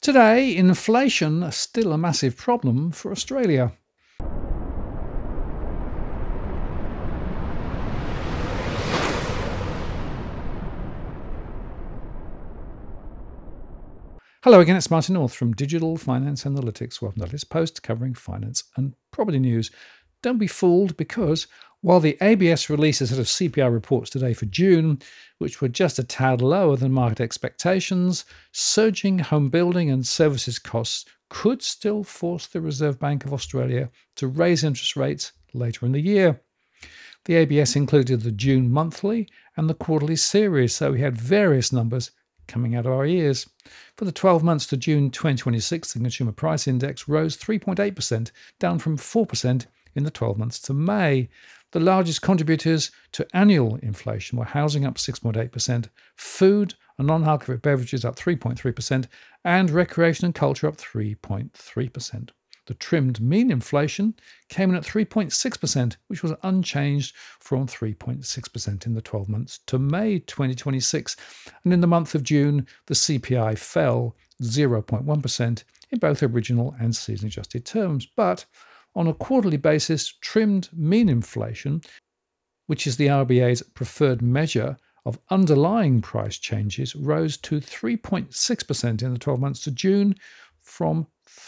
Today, inflation is still a massive problem for Australia. Hello again, it's Martin North from Digital Finance Analytics. Welcome to this post covering finance and property news. Don't be fooled because while the ABS released a set of CPI reports today for June, which were just a tad lower than market expectations, surging home building and services costs could still force the Reserve Bank of Australia to raise interest rates later in the year. The ABS included the June monthly and the quarterly series, so we had various numbers coming out of our ears. For the 12 months to June 2026, the Consumer Price Index rose 3.8%, down from 4% in the 12 months to May. The largest contributors to annual inflation were housing up 6.8%, food and non-alcoholic beverages up 3.3%, and recreation and culture up 3.3%. The trimmed mean inflation came in at 3.6%, which was unchanged from 3.6% in the 12 months to May 2026. And in the month of June, the CPI fell 0.1% in both original and season-adjusted terms. But on a quarterly basis, trimmed mean inflation, which is the RBA's preferred measure of underlying price changes, rose to 3.6% in the 12 months to June from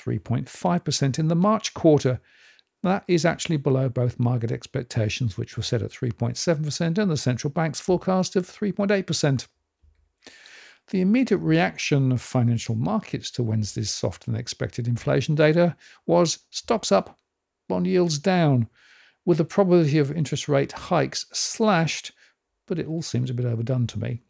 3.5% in the March quarter. That is actually below both market expectations, which were set at 3.7%, and the central bank's forecast of 3.8%. The immediate reaction of financial markets to Wednesday's softer than expected inflation data was stocks up, bond yields down, with the probability of interest rate hikes slashed, but it all seems a bit overdone to me.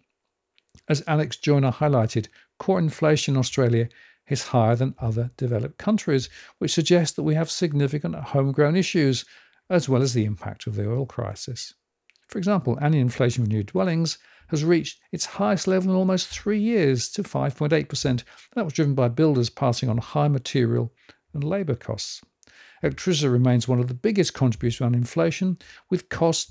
As Alex Joyner highlighted, core inflation in Australia is higher than other developed countries, which suggests that we have significant homegrown issues, as well as the impact of the oil crisis. For example, annual inflation for new dwellings has reached its highest level in almost 3 years to 5.8%. That was driven by builders passing on high material and labour costs. Electricity remains one of the biggest contributors to inflation, with costs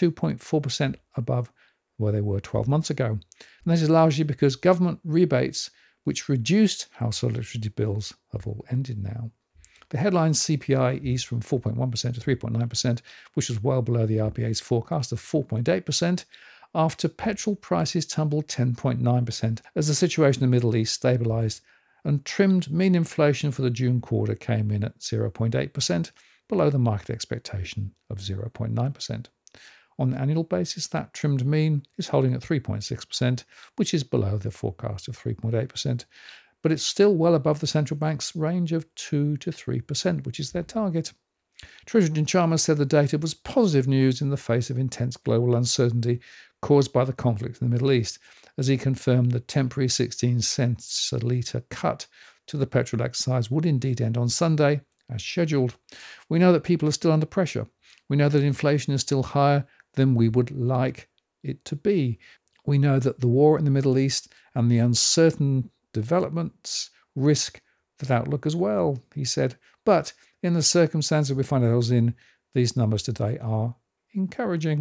22.4% above where they were 12 months ago. And this is largely because government rebates, which reduced household electricity bills, have all ended now. The headline CPI eased from 4.1% to 3.9%, which was well below the RBA's forecast of 4.8%, after petrol prices tumbled 10.9% as the situation in the Middle East stabilised, and trimmed mean inflation for the June quarter came in at 0.8%, below the market expectation of 0.9%. On an annual basis, that trimmed mean is holding at 3.6%, which is below the forecast of 3.8%, but it's still well above the central bank's range of 2 to 3%, which is their target. Treasurer Jim Chalmers said the data was positive news in the face of intense global uncertainty caused by the conflict in the Middle East, as he confirmed the temporary 16 cents a litre cut to the petrol excise would indeed end on Sunday, as scheduled. We know that people are still under pressure. We know that inflation is still higher than we would like it to be. We know that the war in the Middle East and the uncertain developments risk that outlook as well, he said. But in the circumstances we find ourselves in, these numbers today are encouraging.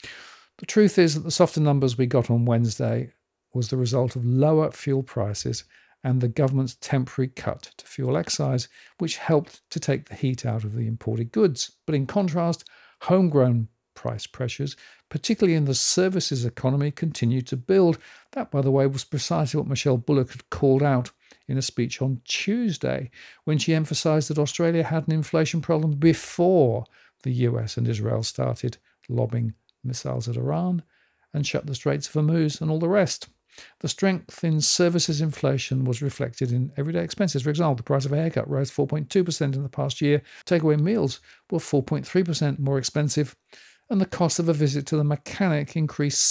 The truth is that the softer numbers we got on Wednesday was the result of lower fuel prices and the government's temporary cut to fuel excise, which helped to take the heat out of the imported goods. But in contrast, homegrown price pressures, particularly in the services economy, continued to build. That, by the way, was precisely what Michelle Bullock had called out in a speech on Tuesday, when she emphasised that Australia had an inflation problem before the US and Israel started lobbing missiles at Iran and shut the Straits of Hormuz and all the rest. The strength in services inflation was reflected in everyday expenses. For example, the price of a haircut rose 4.2% in the past year. Takeaway meals were 4.3% more expensive, and the cost of a visit to the mechanic increased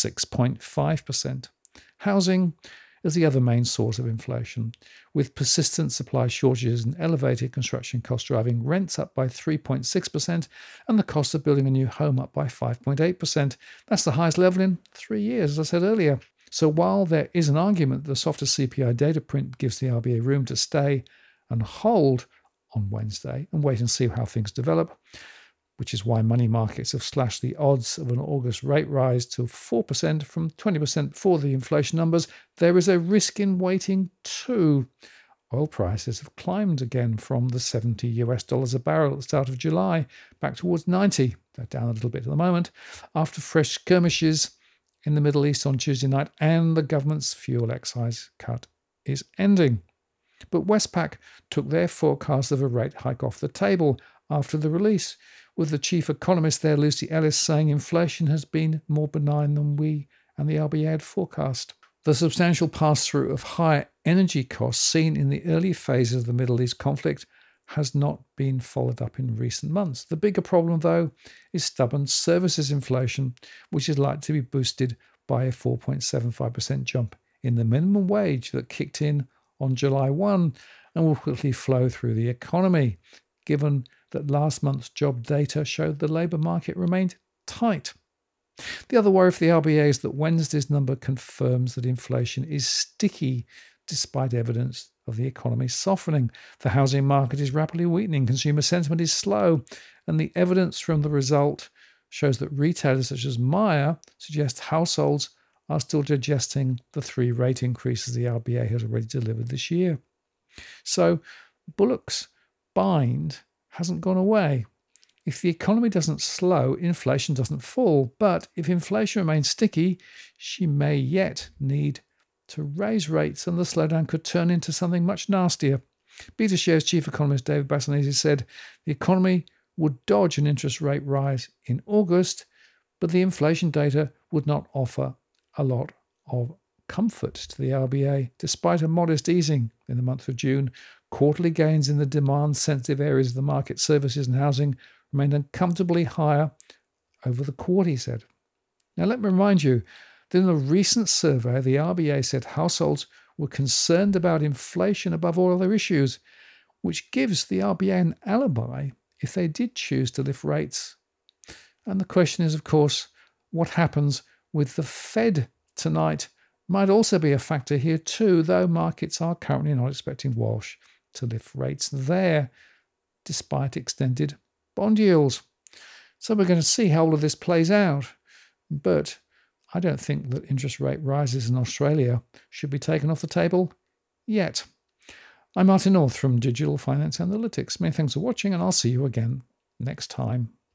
6.5%. Housing is the other main source of inflation, with persistent supply shortages and elevated construction costs driving rents up by 3.6% and the cost of building a new home up by 5.8%. That's the highest level in 3 years, as I said earlier. So while there is an argument that the softer CPI data print gives the RBA room to stay and hold on Wednesday and wait and see how things develop, which is why money markets have slashed the odds of an August rate rise to 4% from 20% for the inflation numbers, there is a risk in waiting too. Oil prices have climbed again from the $70 a barrel at the start of July back towards 90. They're down a little bit at the moment after fresh skirmishes in the Middle East on Tuesday night, and the government's fuel excise cut is ending. But Westpac took their forecast of a rate hike off the table after the release, with the chief economist there, Lucy Ellis, saying inflation has been more benign than we and the RBA had forecast. The substantial pass-through of higher energy costs seen in the early phases of the Middle East conflict has not been followed up in recent months. The bigger problem, though, is stubborn services inflation, which is likely to be boosted by a 4.75% jump in the minimum wage that kicked in on July 1 and will quickly flow through the economy, given that last month's job data showed the labour market remained tight. The other worry for the RBA is that Wednesday's number confirms that inflation is sticky despite evidence of the economy softening. The housing market is rapidly weakening, consumer sentiment is slow, and the evidence from the result shows that retailers such as Myer suggest households are still digesting the 3 rate increases the RBA has already delivered this year. So Bullock's bind hasn't gone away. If the economy doesn't slow, inflation doesn't fall. But if inflation remains sticky, she may yet need to raise rates, and the slowdown could turn into something much nastier. BetaShares chief economist David Bassanese said the economy would dodge an interest rate rise in August, but the inflation data would not offer a lot of comfort to the RBA, despite a modest easing in the month of June. Quarterly gains in the demand-sensitive areas of the market, services and housing, remained uncomfortably higher over the quarter, he said. Now, let me remind you that in a recent survey, the RBA said households were concerned about inflation above all other issues, which gives the RBA an alibi if they did choose to lift rates. And the question is, of course, what happens with the Fed tonight might also be a factor here too, though markets are currently not expecting Walsh to lift rates there, despite extended bond yields. So we're going to see how all of this plays out. But I don't think that interest rate rises in Australia should be taken off the table yet. I'm Martin North from Digital Finance Analytics. Many thanks for watching, and I'll see you again next time.